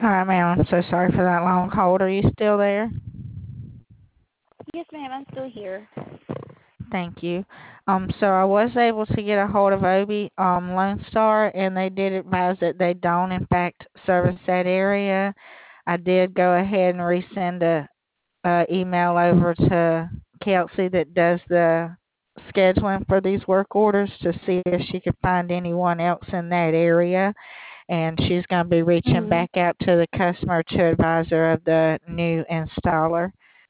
All right, ma'am. I'm so sorry for that long hold. Are you still there? Yes, ma'am. I'm still here. Thank you. So I was able to get a hold of Obi Lone Star, and they did advise that they don't, in fact, service that area. I did go ahead and resend a email over to Kelsey that does the scheduling for these work orders to see if she could find anyone else in that area, and she's going to be reaching Mm. back out to the customer to advise her of the new installer.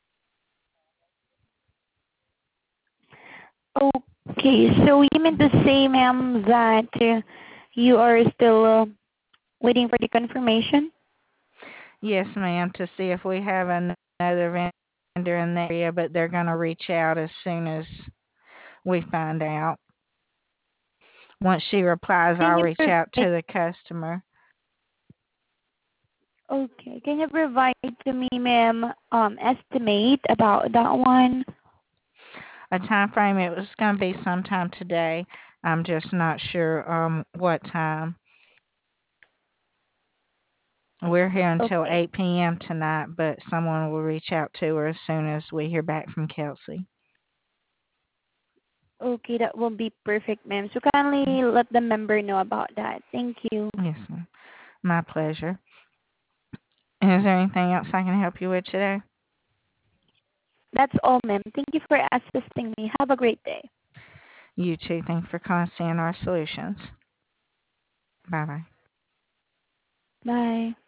Okay, so you mean to say, ma'am, that you are still waiting for the confirmation? Yes, ma'am, to see if we have another vendor in the area, but they're going to reach out as soon as we find out. Once she replies, Can I'll you reach out to provide? the customer. Okay, can you provide to me, ma'am, estimate about that one? A time frame, it was going to be sometime today. I'm just not sure what time. We're here until Okay. 8 p.m. tonight, but someone will reach out to her as soon as we hear back from Kelsey. Okay, that will be perfect, ma'am. So kindly let the member know about that. Thank you. Yes, ma'am. My pleasure. Is there anything else I can help you with today? That's all, ma'am. Thank you for assisting me. Have a great day. You too. Thanks for calling CNR Solutions. Bye bye. Bye.